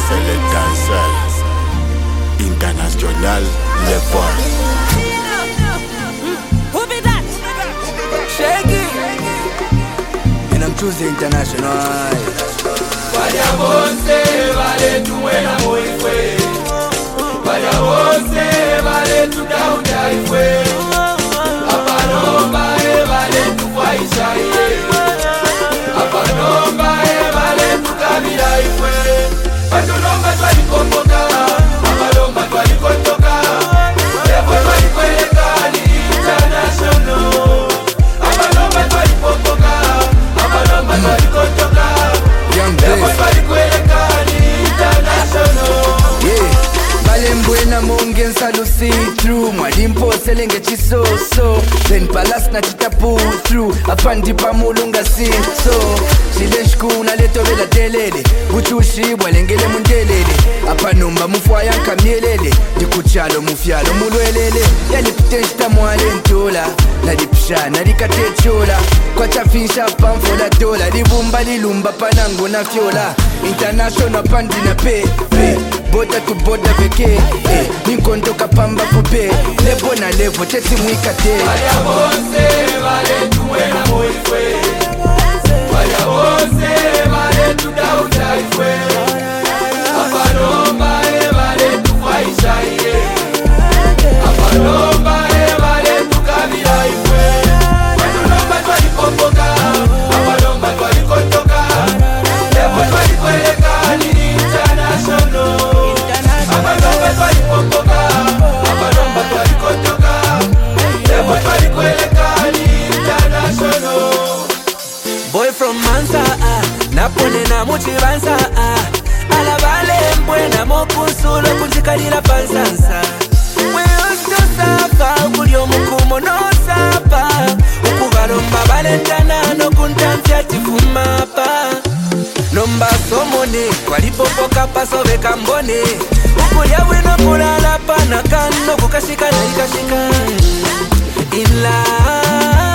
C'est le danseur international, les boys. Who be that? Shaggy. And I'm choosing international. Vaya você, vale tu ena moifwe. Vaya você, vale tu dauda ifwe. Apanomba vale tu kwaisha ye. Apanomba vale tu kabila ifwe. Apanomba twali komboka, apanomba twali kontoka. Evo twali kwelekani international. Apanomba twali komboka, apanomba twali kontoka. Mbwena mongen salu see through Mwadimpo selenge chisoso Then palas na chita pull through Afandi pa mulunga see so Chile shkuna leto vela telele Buchushi walengele mundelele Apa numba mufwaya nkamielele Dikuchalo mufyalo mulwelele Yalipiteshta mwale ntola Nalipsha nalikatechula Kwa chafisha pamfola dola Libumba lilumba panango na fiola International pandi na pe Boda to boda veke Ninkondo kapamba fupe Lebo na levo teti mwika te Vaya você, vale tu ena moifwe. Vaya você, vale tu dauda ifwe. Apanomba vale tu kwaisha ye. Apanomba vale tu kabila ifwe. Apanomba twali komboka, apanomba twali kontoka. Lepo twali kwelekani international. Apanomba twali komboka, apanomba twali kontoka. Lepo twali kwelekani international. Boy from Mansa, napone na muchibansa. Alabale mbwena mokunsulo kunjikalila pansansa. We used to suffer, ukulio mukumo no sapa. Ukubalomba balentana no kuntantia tifumapa. Nomba somone, walipopoka pasobe kambone. Ukulia wino kulala panakano kukashika na ikashika. In love